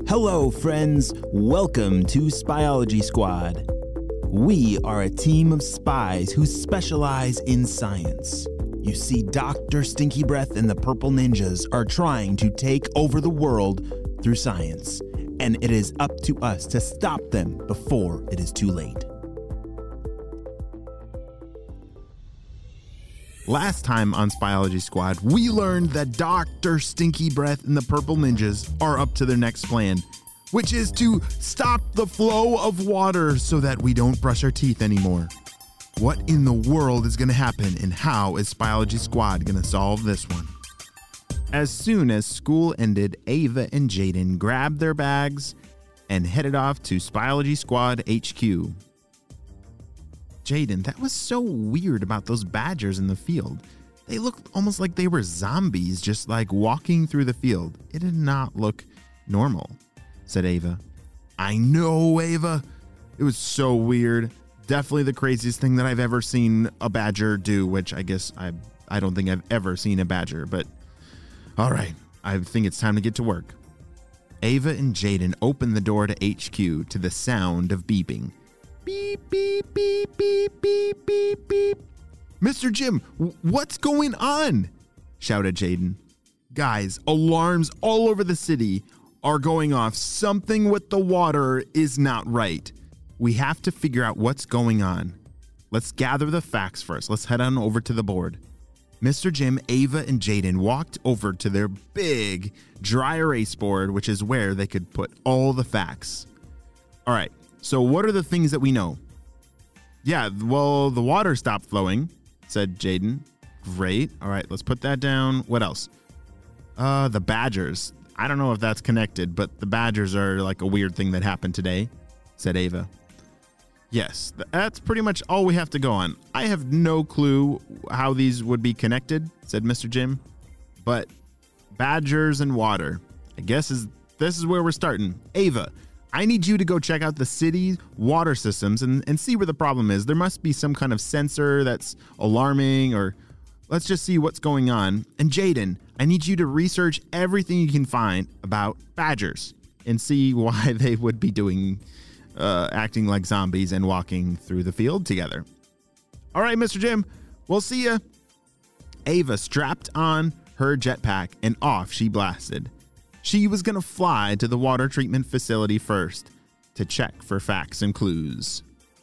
Hello, friends. Welcome to Spyology Squad. We are a team of spies who specialize in science. You see, Dr. Stinky Breath and the Purple Ninjas are trying to take over the world through science, and it is up to us to stop them before it is too late. Last time on Spyology Squad, we learned that Dr. Stinky Breath and the Purple Ninjas are up to their next plan, which is to stop the flow of water so that we don't brush our teeth anymore. What in the world is going to happen, and how is Spyology Squad going to solve this one? As soon as school ended, Ava and Jaden grabbed their bags and headed off to Spyology Squad HQ. Jaden, that was so weird about those badgers in the field. They looked almost like they were zombies, just like walking through the field. It did not look normal, said Ava. I know, Ava. It was so weird. Definitely the craziest thing that I've ever seen a badger do, which I guess I don't think I've ever seen a badger, but all right, I think it's time to get to work. Ava and Jaden opened the door to HQ to the sound of beeping. Beep, beep, beep, beep, beep, beep, beep. Mr. Jim, what's going on? Shouted Jaden. Guys, alarms all over the city are going off. Something with the water is not right. We have to figure out what's going on. Let's gather the facts first. Let's head on over to the board. Mr. Jim, Ava, and Jaden walked over to their big dry erase board, which is where they could put all the facts. All right. So what are the things that we know? Yeah, well, the water stopped flowing, said Jaden. Great. All right, let's put that down. What else? The badgers. I don't know if that's connected, but the badgers are like a weird thing that happened today, said Ava. Yes, that's pretty much all we have to go on. I have no clue how these would be connected, said Mr. Jim. But badgers and water, I guess this is where we're starting. Ava, I need you to go check out the city's water systems and see where the problem is. There must be some kind of sensor that's alarming, or let's just see what's going on. And Jaden, I need you to research everything you can find about badgers and see why they would be acting like zombies and walking through the field together. All right, Mr. Jim, we'll see ya. Ava strapped on her jetpack and off she blasted. She was going to fly to the water treatment facility first to check for facts and clues.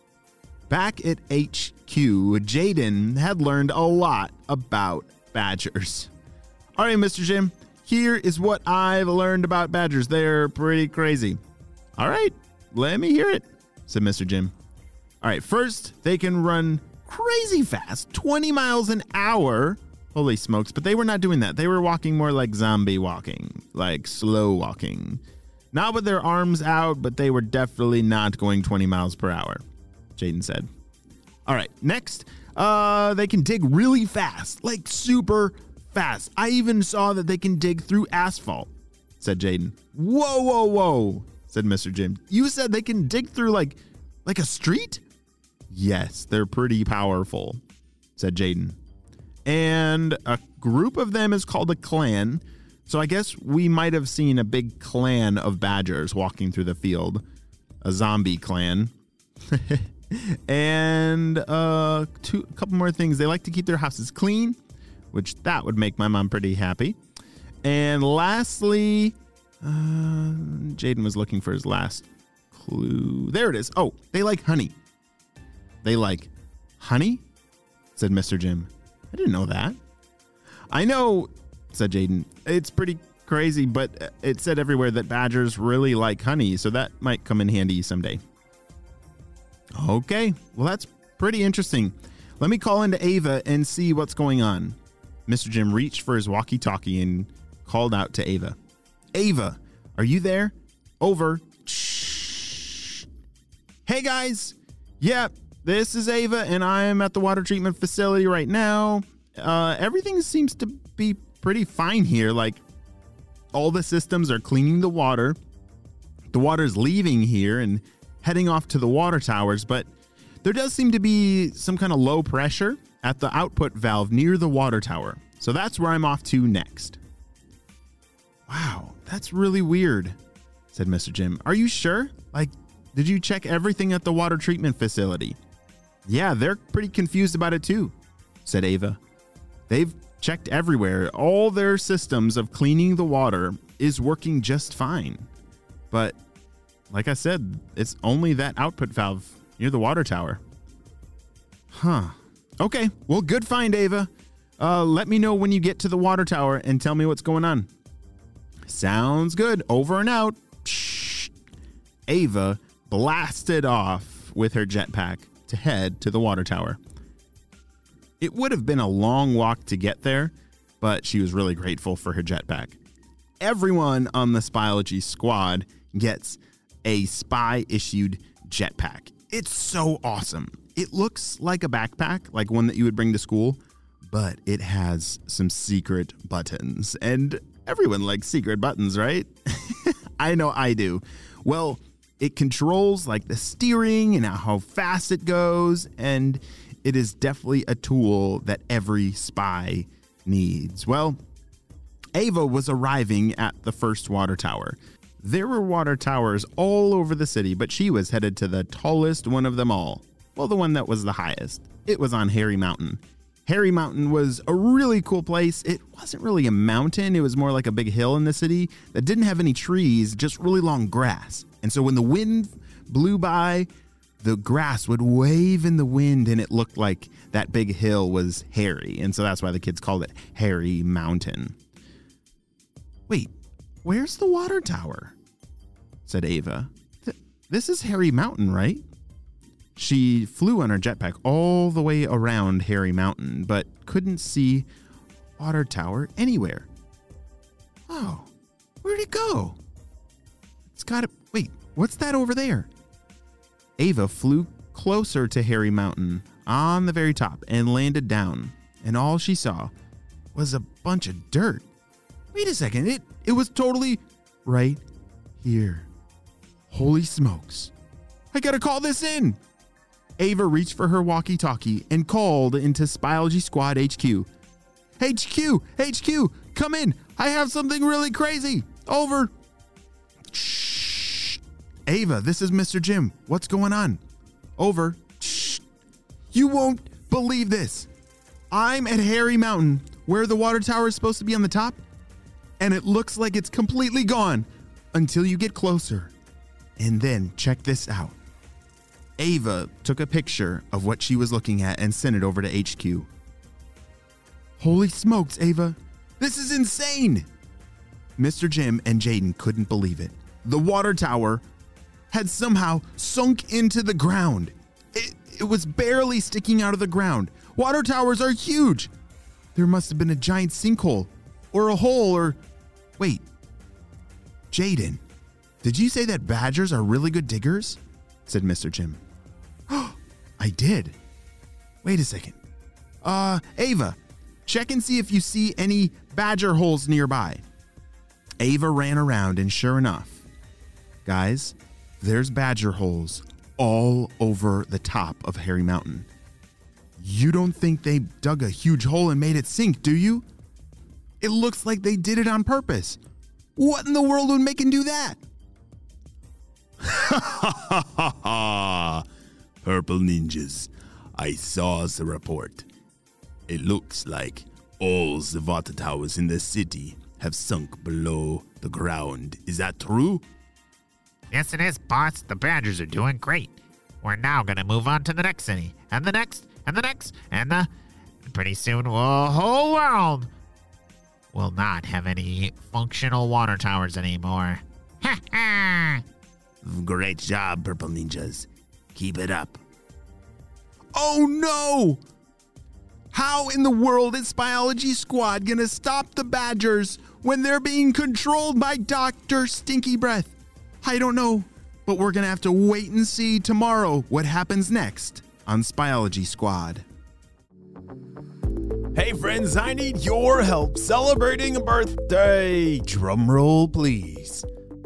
Back at HQ, Jaden had learned a lot about badgers. All right, Mr. Jim, here is what I've learned about badgers. They're pretty crazy. All right, let me hear it, said Mr. Jim. All right, first, they can run crazy fast, 20 miles an hour. Holy smokes, but they were not doing that. They were walking more like zombie walking, like slow walking. Not with their arms out, but they were definitely not going 20 miles per hour, Jaden said. All right, next, they can dig really fast, like super fast. I even saw that they can dig through asphalt, said Jaden. Whoa, whoa, whoa, said Mr. Jim. You said they can dig through like a street? Yes, they're pretty powerful, said Jaden. And a group of them is called a clan. So I guess we might have seen a big clan of badgers walking through the field. A zombie clan. And a couple more things. They like to keep their houses clean, which that would make my mom pretty happy. And lastly, Jaden was looking for his last clue. There it is. Oh, they like honey. They like honey, said Mr. Jim. I didn't know that. I know, said Jaden. It's pretty crazy, but it said everywhere that badgers really like honey, so that might come in handy someday. Okay, well, that's pretty interesting. Let me call into Ava and see what's going on. Mr. Jim reached for his walkie-talkie and called out to Ava. Ava, are you there? Over. Shh. Hey, guys. Yep. This is Ava, and I'm at the water treatment facility right now. Everything seems to be pretty fine here. Like, all the systems are cleaning the water. The water's leaving here and heading off to the water towers, but there does seem to be some kind of low pressure at the output valve near the water tower. So that's where I'm off to next. Wow, that's really weird, said Mr. Jim. Are you sure? Like, did you check everything at the water treatment facility? Yeah, they're pretty confused about it too, said Ava. They've checked everywhere. All their systems of cleaning the water is working just fine. But like I said, it's only that output valve near the water tower. Huh. Okay, well, good find, Ava. Let me know when you get to the water tower and tell me what's going on. Sounds good. Over and out. Shh. Ava blasted off with her jetpack to head to the water tower. It would have been a long walk to get there, but she was really grateful for her jetpack. Everyone on the Spyology squad gets a spy-issued jetpack. It's so awesome. It looks like a backpack, like one that you would bring to school, but it has some secret buttons. And everyone likes secret buttons, right? I know I do. Well, it controls like the steering and how fast it goes, and it is definitely a tool that every spy needs. Well, Ava was arriving at the first water tower. There were water towers all over the city, but she was headed to the tallest one of them all. Well, the one that was the highest. It was on Hairy Mountain. Hairy Mountain was a really cool place. It wasn't really a mountain. It was more like a big hill in the city that didn't have any trees, just really long grass. And so when the wind blew by, the grass would wave in the wind, and it looked like that big hill was hairy. And so that's why the kids called it Hairy Mountain. Wait, where's the water tower? Said Ava. This is Hairy Mountain, right? She flew on her jetpack all the way around Hairy Mountain, but couldn't see water tower anywhere. Oh, where'd it go? It's gotta, wait, what's that over there? Ava flew closer to Hairy Mountain on the very top and landed down, and all she saw was a bunch of dirt. Wait a second, it was totally right here. Holy smokes. I gotta call this in. Ava reached for her walkie-talkie and called into Spyology Squad HQ. HQ, come in. I have something really crazy. Over. Shh. Ava, this is Mr. Jim. What's going on? Over. Shh. You won't believe this. I'm at Hairy Mountain, where the water tower is supposed to be on the top, and it looks like it's completely gone until you get closer. And then check this out. Ava took a picture of what she was looking at and sent it over to HQ. Holy smokes, Ava. This is insane. Mr. Jim and Jaden couldn't believe it. The water tower had somehow sunk into the ground. It was barely sticking out of the ground. Water towers are huge. There must have been a giant sinkhole or a hole or... Wait. Jaden, did you say that badgers are really good diggers? Said Mr. Jim. I did. Wait a second. Ava, check and see if you see any badger holes nearby. Ava ran around, and sure enough, guys, there's badger holes all over the top of Hairy Mountain. You don't think they dug a huge hole and made it sink, do you? It looks like they did it on purpose. What in the world would make him do that? Ha ha ha ha! Purple ninjas, I saw the report. It looks like all the water towers in the city have sunk below the ground. Is that true? Yes, it is, boss. The Badgers are doing great. We're now going to move on to the next city, and the next, and the next, and pretty soon the whole world will not have any functional water towers anymore. Ha ha! Great job, Purple Ninjas. Keep it up. Oh no! How in the world is Spyology Squad gonna stop the Badgers when they're being controlled by Dr. Stinky Breath? I don't know, but we're gonna have to wait and see tomorrow what happens next on Spyology Squad. Hey friends, I need your help celebrating a birthday. Drum roll, please.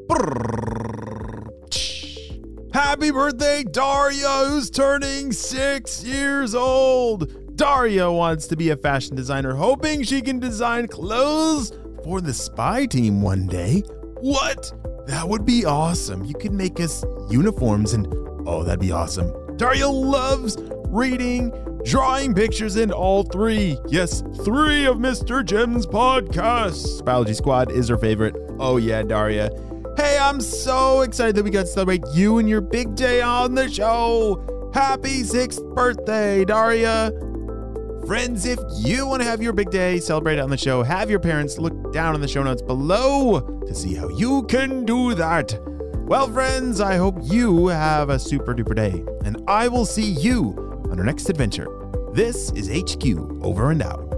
Happy birthday, Daria, who's turning 6 years old. Daria wants to be a fashion designer, hoping she can design clothes for the spy team one day. What? That would be awesome. You could make us uniforms and oh, that'd be awesome. Dario loves reading, drawing pictures, and all three of Mr. Jim's podcasts. Biology Squad is her favorite. Oh yeah, Daria. Hey, I'm so excited that we got to celebrate you and your big day on the show. Happy 6th birthday, Daria. Friends, if you want to have your big day celebrated on the show, have your parents look down in the show notes below to see how you can do that. Well, friends, I hope you have a super duper day, and I will see you on our next adventure. This is HQ, over and out.